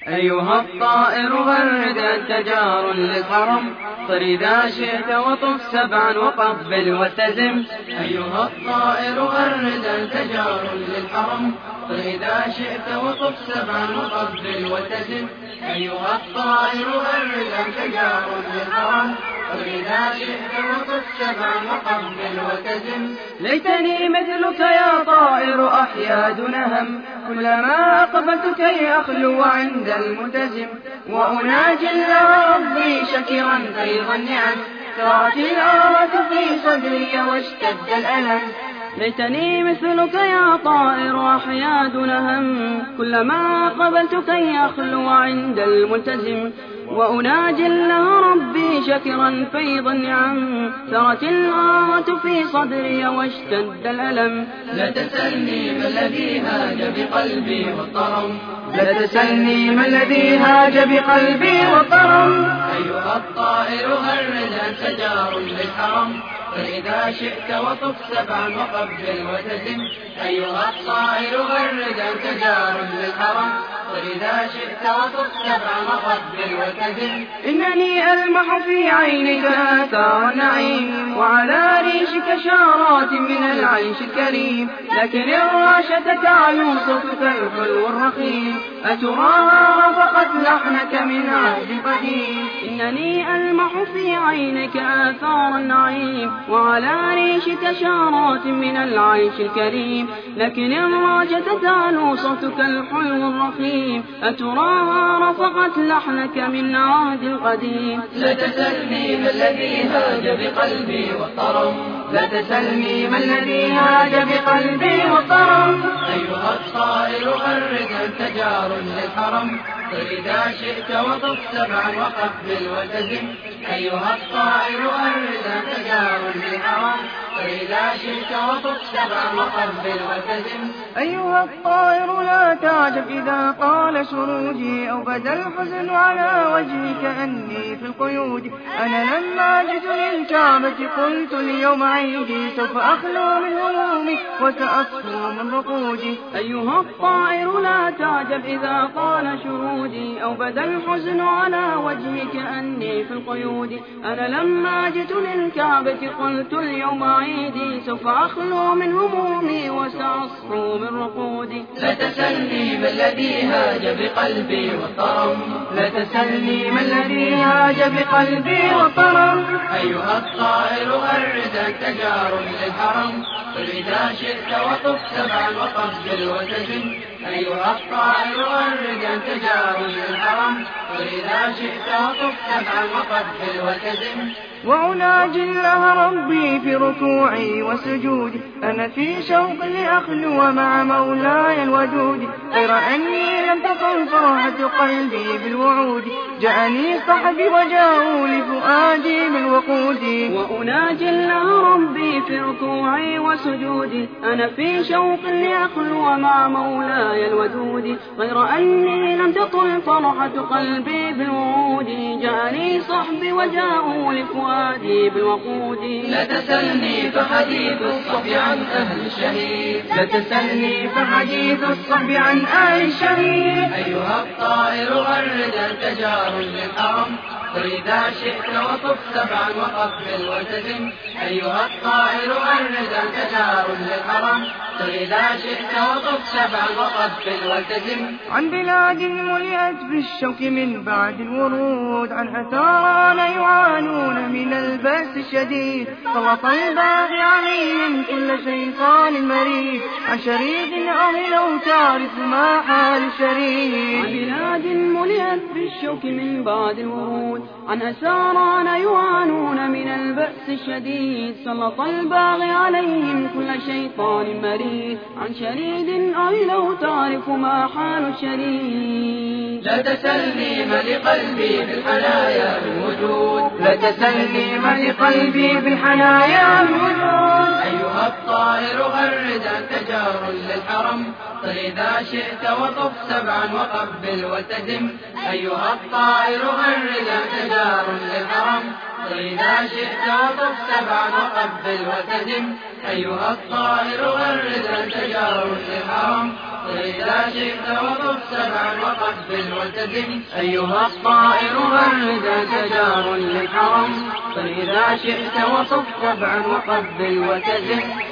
أيها الطائر غرد تجار للحرم، طر إذا شئت وطف سبعا وقبل والتزم. أيها الطائر غرد تجار للحرم، طر إذا شئت وطف سبعا وقبل والتزم. أيها الطائر غرد تجار للحرم، طر إذا شئت وطف سبعا وقبل والتزم. ليتني مثلك يا طائر أحيا دون هم، كلما أقبلت كي أخلو عند الملتزم، وأناجي الله ربي شكرا فيض النعم، سارت الآوة في صدري واشتد الألم. ليتني مثلك يا طائر أحيا دون هم، كلما قبلت كي أخلو عند الملتزم، وأناجي الله ربي شكرا فيض النعم، سرت الآوة في صدري واشتد الألم. لا تسلني ما الذي هاج بقلبي واضطرم، لا تسلني ما الذي هاج بقلبي واضطرم. أيها الطائر غرد تجار للحرم، فإذا شئت وطف سبعا وقبل وتزم. أيها الطائر غرد تجار للحرم، فإذا شئت وطف سبعا وقبل وتزم. إنني ألمح في عينك آثار النعيم، وعلى ريشك شارات من العيش الكريم، لكن الراشة تعلو صوتك الحلو الرخيم، أتراها رفقت لحنك من عهد قديم. إنني ألمح في عينك آثار النعيم، وعلى ريشك شارات من العيش الكريم، لكن الراشة تعلو صوتك الحلو الرخيم، أتراها رفقت لحنك من عهد القديم. لا تسلني ما الذي هاج بقلبي واضطرم، لا تسلني ما الذي هاج بقلبي واضطرم. أيها الطائر غرد تجار للحرم، فإذا شئت وطف سبعا وقبل وتزم. أيها الطائر غرد تجار للحرم، فإذا شئت وطف سبعا وقبل وتزم. أيها الطائر لا تعجب إذا طال سروجي، أو بدا الحزن على وجهي كأني في القيود. أنا لما جئت للكعبة قلت اليوم عيدي، سوف أخلو من همومي وسأصفو من رقودي. أيها الطائر لا تعجب إذا طال شروجي، أو بدا الحزن على وجهي كأني في القيود. أنا لما جئت للكعبة قلت اليوم عيدي، سوف أخلو من همومي وسأصفو من رقودي. لا تسلني ما الذي هاج بقلبي واضطرم، لا تسلني ما الذي هاج بقلبي واضطرم. أيها الطائر غرد تجار للحرم، فإذا شئت وطف سبعا وقبل وتزم. أيها الطائر غرد تجار للحرم، فإذا شئت وطف سبعا وقبل وتزم. وأناجي الله ربي في ركوعي وسجودي، أنا في شوق لأخلو مع مولاي الودود، غير أني لم تكن فرحة قلبي بالوعود، جاءني صحبي وجاءوا لفؤادي بالوقود. وأناجي الله ربي في ركوعي وسجودي، أنا في شوق لأخلو مع مولاي الودود، غير أني لم تطل فرحة قلبي بالوعود، جاءني صحبي وجاءوا لفؤادي بالوقود. لا تسلني فحديث الصحب عن أهل الشهيد، لا تسلني فحديث الصحب عن أهل الشهيد. أيها الطائر غرد تجار للحرم، فإذا شئت وطف سبعا وقبل وتزم. أيها الطائر غرد تجار للحرم، فإذا شئت وطف سبعا وقبل وتزم. عن بلاد ملئت بالشوك من بعد الورود، عن أثارنا يعانون من البأس الشديد، سلط الباغي عليهم كل شيطان مريد، عن شريد لو تعرف ما حال الشريد. عن بلاد ملئت بالشوك من بعد الورود، عن أثارنا يعانون من البأس الشديد، سلط الباغي عليهم كل شيطان مريد، عن شريد لو تعرف ما حال الشريد. لا تسلني ما لقلبي بالحنايا من وجود، لا تسلني ما لقلبي بالحنايا من وجود. أيها الطائر غرد تجار للحرم، فإذا شئت وطف سبعا وقبل وتزم. أيها الطائر غرد تجار للحرم، فإذا شئت وطف سبعا وقبل وتزم. أيها الطائر غرد تجار للحرم، فإذا شئت وطف سبعا وقبل وتزم. أيها الطائر غرد شجار للحرم، طر إذا شئت وطف سبعا وقبل وتزم.